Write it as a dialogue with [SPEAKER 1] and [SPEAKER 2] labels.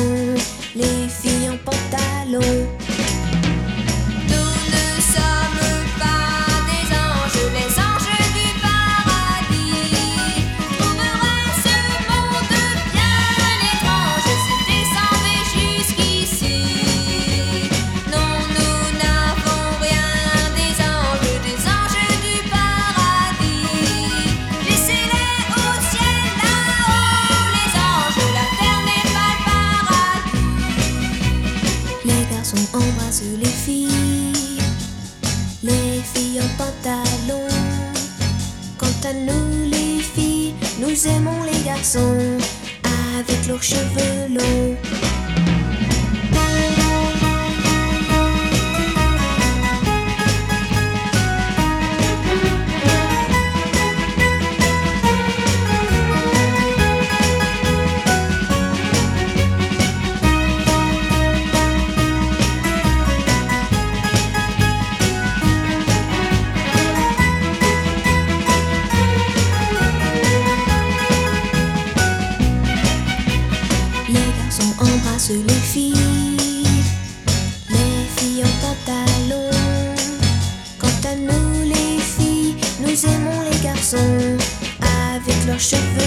[SPEAKER 1] garçons, les filles en pantalon. Nous ne sommes pas des anges, les anges du paradis. Trouveras ce monde bien étrange si descendez jusqu'ici. Non, nous n'avons rien des anges du paradis. Laissez-les au ciel là-haut, les anges, la terre n'est pas le paradis. Les garçons embrassent les filles en pantalon. Quant à nous les filles, nous aimons les garçons avec leurs cheveux longs. Embrasse les filles en pantalon. Quant à nous les filles, nous aimons les garçons avec leurs cheveux